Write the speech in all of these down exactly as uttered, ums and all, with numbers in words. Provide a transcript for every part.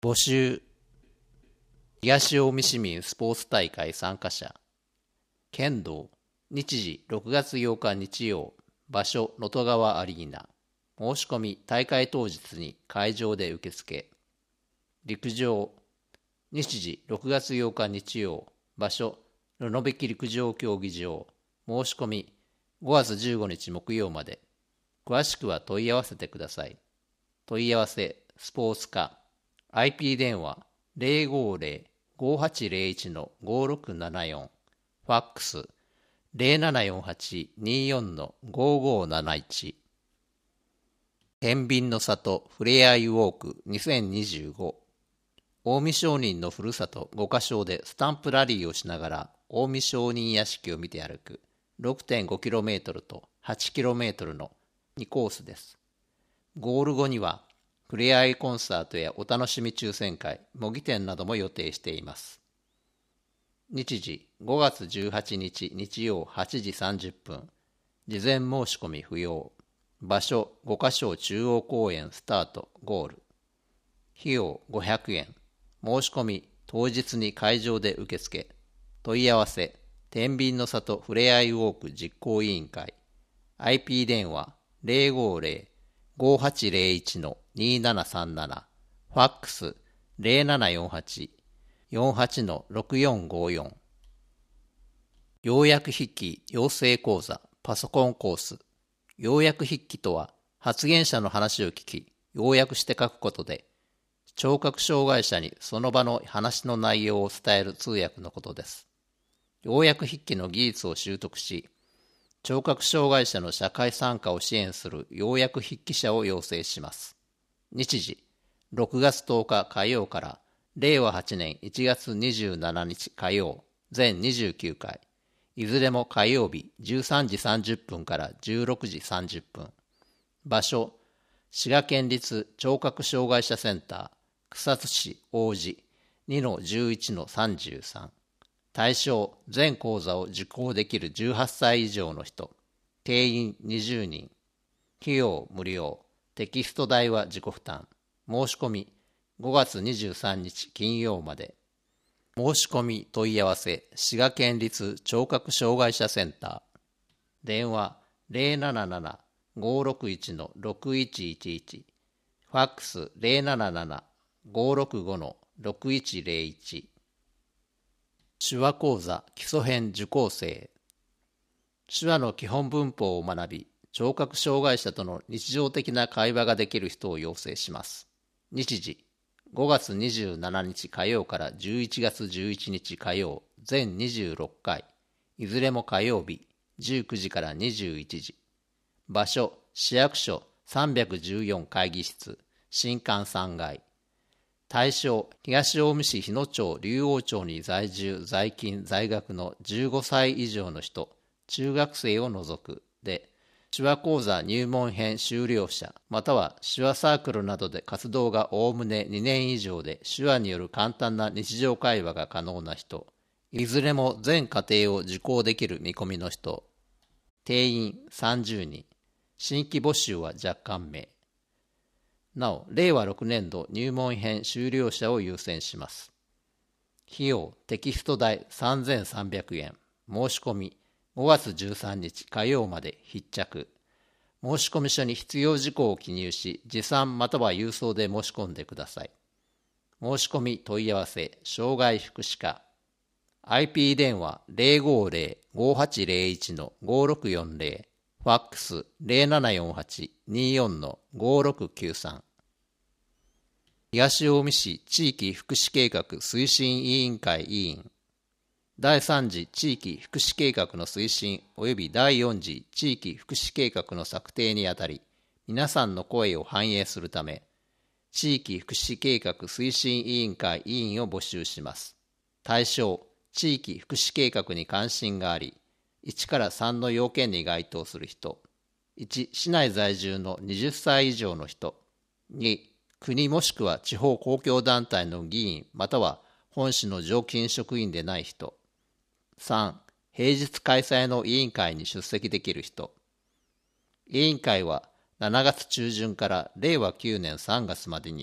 募集。東近江市民スポーツ大会参加者。剣道。日時ろくがつようか日曜。場所能登川アリーナ。申し込み大会当日に会場で受付。陸上。日時ろくがつようか日曜。場所布引陸上競技場。申し込みごがつじゅうごにち木曜まで。詳しくは問い合わせてください。問い合わせスポーツ課。 アイピー 電話 ゼロごゼロ ごはちゼロいち ごろくななよん。ファックス ゼロななよんはち にーよん ごごなないち。天秤の里ふれあいウォークにせんにじゅうご。近江商人のふるさとごかしょでスタンプラリーをしながら近江商人屋敷を見て歩く ろくてんごキロメートル と はちキロメートル のにコースです。ゴール後にはふれあいコンサートやお楽しみ抽選会、模擬店なども予定しています。日時ごがつじゅうはちにち日曜はちじさんじゅっぷん。事前申し込み不要。場所ごかしょ中央公園スタートゴール。費用ごひゃくえん。申し込み当日に会場で受付。問い合わせ天秤の里ふれあいウォーク実行委員会。 アイピー 電話 ゼロごゼロ ごはちゼロいち にーななさんなな。ファックス ゼロななよんはち よんはち ろくよんごよん。要約筆記養成講座パソコンコース。要約筆記とは発言者の話を聞き要約して書くことで聴覚障害者にその場の話の内容を伝える通訳のことです。要約筆記の技術を習得し聴覚障害者の社会参加を支援する要約筆記者を養成します。日時ろくがつとおか火曜かられいわはちねんいちがつにじゅうしちにち火曜全にじゅうきゅうかい。いずれも火曜日じゅうさんじさんじゅっぷんからじゅうろくじさんじゅっぷん。場所滋賀県立聴覚障害者センター草津市王子 にのじゅういちのさんじゅうさん。対象全講座を受講できるじゅうはっさい以上の人。定員にじゅうにん。費用無料。テキスト代は自己負担。申し込みごがつにじゅうさんにち金曜まで。申し込み問い合わせ滋賀県立聴覚障害者センター。電話 ゼロなななな ごろくいち ろくいちいちいち。ファックス ゼロなななな ごろくご ろくいちゼロいち。手話講座基礎編受講生。手話の基本文法を学び聴覚障害者との日常的な会話ができる人を養成します。日時ごがつにじゅうしちにち火曜からじゅういちがつじゅういちにち火曜全にじゅうろっかい。いずれも火曜日じゅうくじからにじゅういちじ。場所市役所さんびゃくじゅうよん会議室新館さんがい。対象東近江市日野町竜王町に在住在勤在学のじゅうごさい以上の人、中学生を除くで手話講座入門編修了者または手話サークルなどで活動がおおむねにねん以上で手話による簡単な日常会話が可能な人、いずれも全課程を受講できる見込みの人。定員さんじゅうにん。新規募集は若干名。なおれいわろくねんど入門編修了者を優先します。費用テキスト代さんぜんさんびゃくえん。申し込みごがつじゅうさんにち火曜まで必着。申込書に必要事項を記入し、持参または郵送で申し込んでください。申し込み問い合わせ、障害福祉課。アイピー 電話 ゼロごゼロ ごはちゼロいち ごろくよんゼロ。ファックス ゼロななよんはち にーよん ごろくきゅうさん。東近江市地域福祉計画推進委員会委員。だいさん次地域福祉計画の推進及びだいよん次地域福祉計画の策定にあたり、皆さんの声を反映するため、地域福祉計画推進委員会委員を募集します。対象、地域福祉計画に関心があり、いちからさんの要件に該当する人。いち、市内在住のはたち以上の人。に、国もしくは地方公共団体の議員または本市の常勤職員でない人。さん、平日開催の委員会に出席できる人。委員会はしちがつちゅうじゅんかられいわきゅうねんさんがつまでに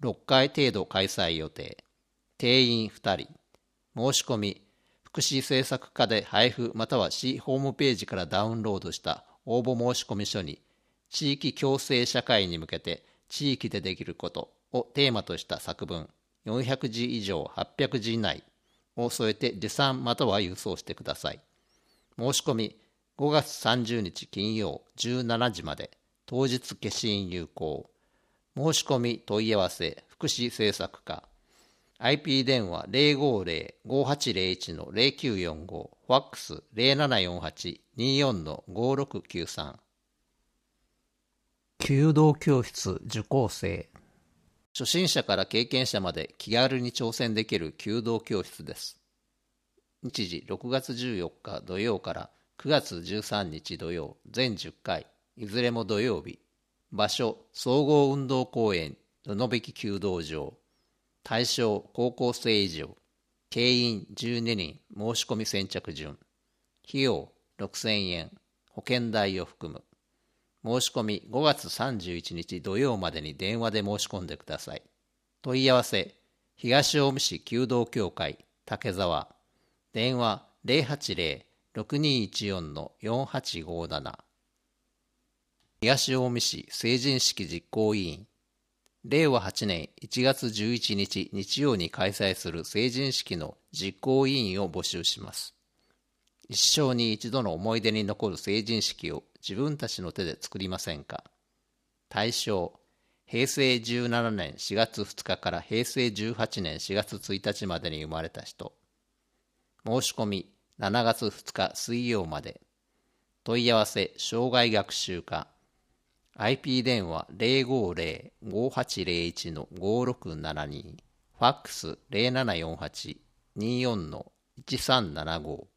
ろっかい程度開催予定。定員ふたり。申し込み、福祉政策課で配布または市ホームページからダウンロードした応募申込書に、地域共生社会に向けて地域でできることをテーマとした作文よんひゃくじ以上はっぴゃくじ以内を添えて持参または郵送してください。申し込みごがつさんじゅうにち金曜じゅうしちじまで、当日消印有効。申し込み問い合わせ福祉政策課、アイピー 電話 ゼロごゼロ ごはちゼロいち のゼロきゅうよんご、ファックス ゼロななよんはち にーよん のごろくきゅうさん。弓道教室受講生。初心者から経験者まで気軽に挑戦できる弓道教室です。日時ろくがつじゅうよっか土曜からくがつじゅうさんにち土曜、全じゅっかい、いずれも土曜日。場所、総合運動公園布引弓道場。対象、高校生以上。定員じゅうににん、申し込み先着順。費用ろくせんえん、保険代を含む。申し込みごがつさんじゅういちにち土曜までに電話で申し込んでください。問い合わせ、東近江市弓道協会竹沢。電話ゼロはちゼロ ろくにいちよん のよんはちごなな。東近江市成人式実行委員。れいわはちねんいちがつじゅういちにち日曜に開催する成人式の実行委員を募集します。一生に一度の思い出に残る成人式を自分たちの手で作りませんか。対象、へいせいじゅうななねんしがつふつかからへいせいじゅうはちねんしがつついたちまでに生まれた人。申し込みしちがつふつか水曜まで。問い合わせ障害学習課。アイピー 電話 ゼロごゼロ ごはちゼロいち のごろくななに。ファックス ゼロななよんはち にーよん のいちさんななご。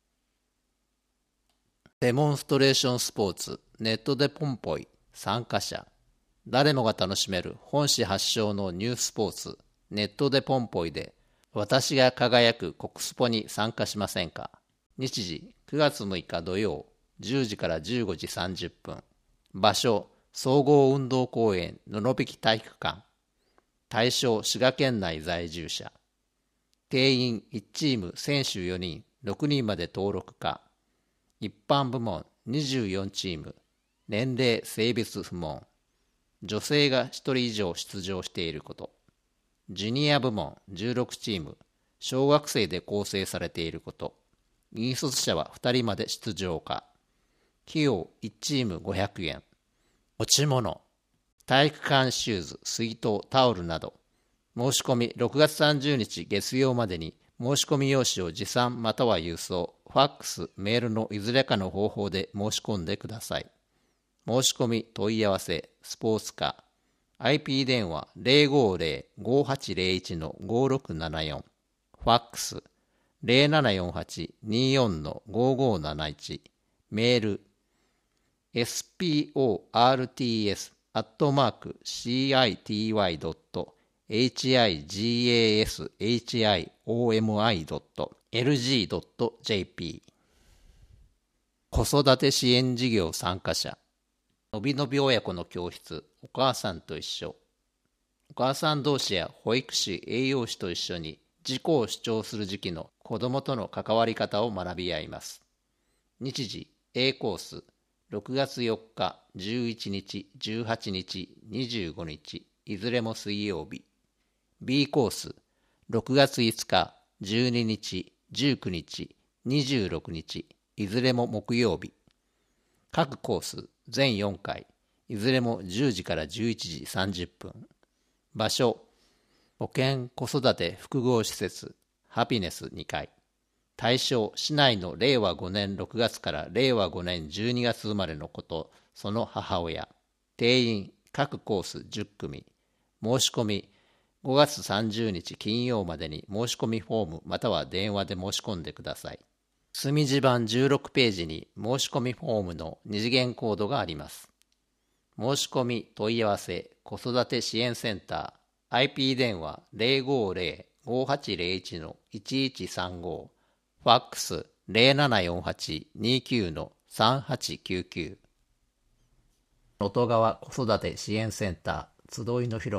デモンストレーションスポーツネットでポンポイ。参加者。誰もが楽しめる本市発祥のニュースポーツネットでポンポイで、私が輝く国スポに参加しませんか。日時くがつむいか土曜じゅうじからじゅうごじさんじゅっぷん。場所総合運動公園布引体育館。対象滋賀県内在住者。定員いちチーム選手よにん、ろくにんまで登録可。一般部門にじゅうよんチーム。年齢性別不問。女性がひとり以上出場していること。ジュニア部門じゅうろくチーム。小学生で構成されていること。引率者はふたりまで出場可。費用いちチームごひゃくえん。持ち物、体育館シューズ、水筒、タオルなど。申し込みろくがつさんじゅうにち月曜までに申し込み用紙を持参または郵送、ファックス、メールのいずれかの方法で申し込んでください。申し込み問い合わせ、スポーツ課、アイピー 電話 ゼロごゼロ ごはちゼロいち のごろくななよん、ファックス ゼロななよんはち にーよん のごごなないち、メールエスピーオーアールティーエス アットマーク シーアイティーワイドット エイチアイジーエーエスエイチアイオーエムアイドットエルジードットジェーピー。 子育て支援事業参加者。のびのび親子の教室お母さんと一緒。お母さん同士や保育士栄養士と一緒に自己を主張する時期の子どもとの関わり方を学び合います。日時 A コースろくがつよっか、じゅういちにち、じゅうはちにち、にじゅうごにち、いずれも水曜日。B コース、ろくがついつか、じゅうににち、じゅうくにち、にじゅうろくにち、いずれも木曜日。各コース、全よんかい、いずれもじゅうじからじゅういちじさんじゅっぷん。場所、保健子育て複合施設、ハピネスにかい。対象、市内のれいわごねんろくがつかられいわごねんじゅうにがつ生まれの子とその母親。定員、各コースじゅっくみ。申し込み、ごがつさんじゅうにち金曜までに申し込みフォームまたは電話で申し込んでください。墨地版じゅうろくページに申し込みフォームの二次元コードがあります。申し込み問い合わせ子育て支援センター アイピー 電話 ゼロごゼロ ごはちゼロいち のいちいちさんご、ファックス ゼロななよんはち にーきゅう のさんはちきゅうきゅう。能登川子育て支援センター集いの広場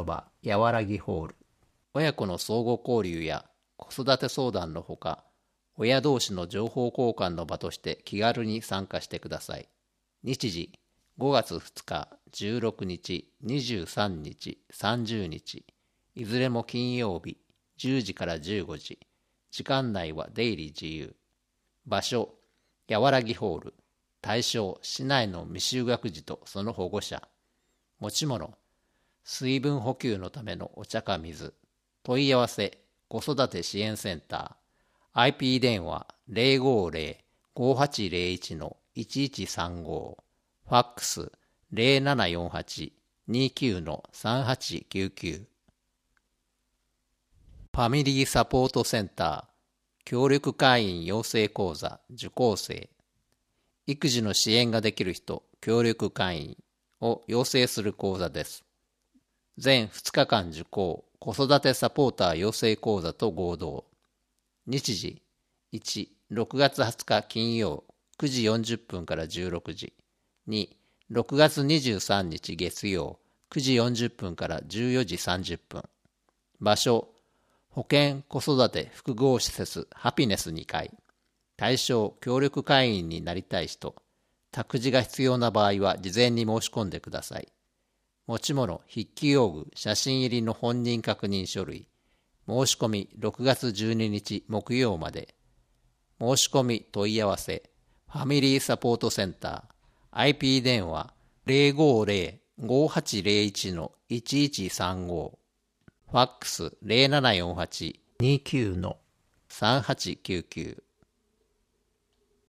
やわらぎホール。親子の相互交流や子育て相談のほか、親同士の情報交換の場として気軽に参加してください。日時、ごがつふつか、じゅうろくにち、にじゅうさんにち、さんじゅうにち、いずれも金曜日、じゅうじからじゅうごじ、時間内は出入り自由。場所、やわらぎホール。対象、市内の未就学児とその保護者。持ち物、水分補給のためのお茶か水。問い合わせ、子育て支援センター。アイピー 電話 ゼロごゼロ ごはちゼロいち のいちいちさんご。ファックス ゼロななよんはち にきゅう のさんはちきゅうきゅう。ファミリーサポートセンター。協力会員養成講座受講生。育児の支援ができる人、協力会員を養成する講座です。全ふつかかん受講、子育てサポーター養成講座と合同。日時、いち、ろくがつはつか金曜、くじよんじゅっぷんからじゅうろくじ。に、ろくがつにじゅうさんにち月曜、くじよんじゅっぷんからじゅうよじさんじゅっぷん。場所、保健子育て複合施設ハピネスにかい。対象、協力会員になりたい人。託児が必要な場合は事前に申し込んでください。持ち物、筆記用具、写真入りの本人確認書類。申し込みろくがつじゅうににち木曜まで。申し込み問い合わせ、ファミリーサポートセンター。アイピー 電話 ゼロごゼロ ごはちゼロいち のいちいちさんご。ファックス ゼロななよんはち にきゅう のさんはちきゅうきゅう。